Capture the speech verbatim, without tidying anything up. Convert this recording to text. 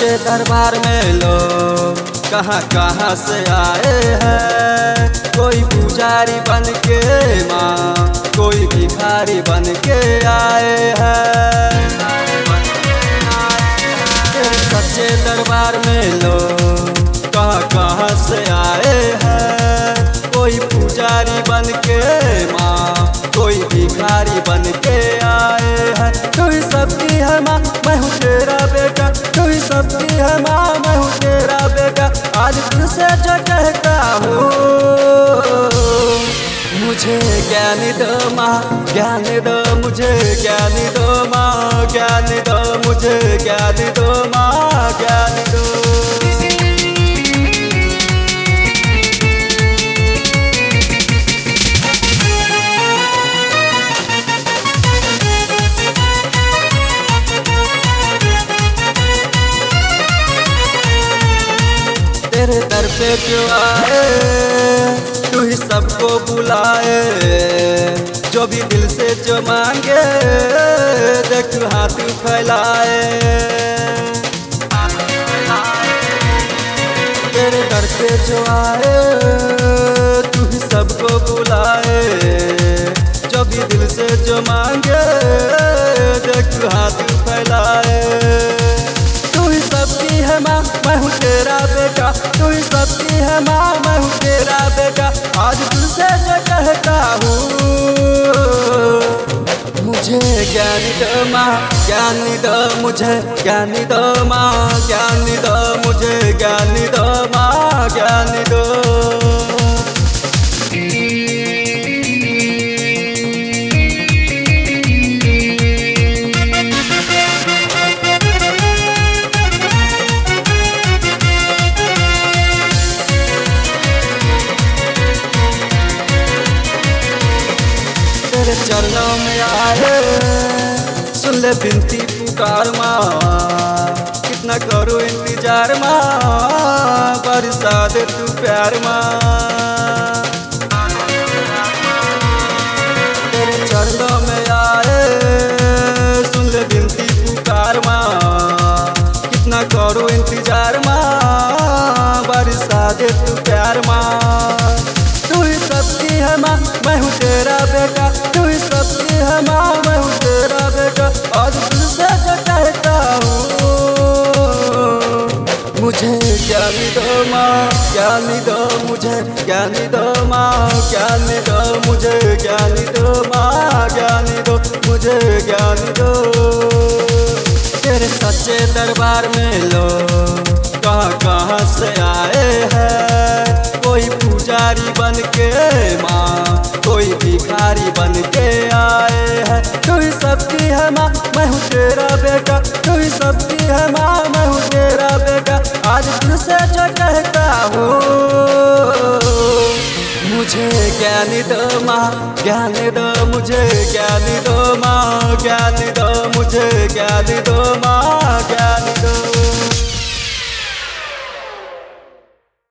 सच्चे दरबार में लोग कहाँ कहाँ से आए हैं। कोई पुजारी बन के माँ, कोई भिखारी बन के आए हैं। तेरे सच्चे दरबार में लोग कहाँ कहाँ से आए हैं। कोई पुजारी बन के माँ, कोई भिखारी बन के आए हैं। तू ही सबकी है माँ, मैं हूँ तेरा बेटा। तू ही सबकी है माँ, मैं हूँ तेरा बेटा। आज तुझसे जो कहता हूँ, मुझे ज्ञान दो माँ, ज्ञान दो मुझे, ज्ञान दो माँ, ज्ञान दो मुझे, ज्ञान दो माँ, ज्ञान दो। तेरे दर पे जो आए, तू ही सबको बुलाए। जो भी दिल से जो मांगे, देख हाथ फैलाए। तेरे दर पे जो आए, तू ही सबको बुलाए। जो भी दिल से जो मांगे, देख हाथ फैलाए। तू ही सबकी है माँ, मैं हूँ तेरा बेटा। तू ही सबकी है माँ, मैं हूँ तेरा बेटा। आज तुझसे जो कहता हूँ, मुझे ज्ञान दो माँ, ज्ञान दो मुझे, ज्ञान दो माँ, ज्ञान दो मुझे, ज्ञान दो माँ, ज्ञान दो। तेरे चरणों में आए, सुन ले बिनती पुकार माँ। कितना करूँ इंतजार माँ, बरसा दे तू प्यार माँ। तेरे चरणों में आए, सुन ले बिनती पुकार माँ। कितना करूँ इंतजार माँ, बरसा दे तू प्यार माँ। तू ही सबकी है माँ, मैं हूँ तेरा बेटा। तू ही सबकी है माँ, मैं हूँ तेरा बेटा। आज तुझसे जो कहता हूँ, मुझे ज्ञान दो माँ, ज्ञान दो मुझे, ज्ञान दो माँ, ज्ञान दो मुझे, ज्ञान दो माँ, ज्ञान दो मुझे, ज्ञान दो। तेरे सच्चे दरबार में लोग कहाँ कहाँ से आए हैं। कोई पुजारी बन के माँ, कोई भिखारी बन के आए हैं। तू ही सबकी है माँ, मैं हूँ तेरा बेटा। तू ही सबकी है माँ, मैं हूँ तेरा बेटा। आज तुझसे जो कहता हूँ, मुझे ज्ञान दो माँ, ज्ञान दो मुझे, ज्ञान दो माँ, ज्ञान दो मुझे, ज्ञान दो माँ, ज्ञान दो।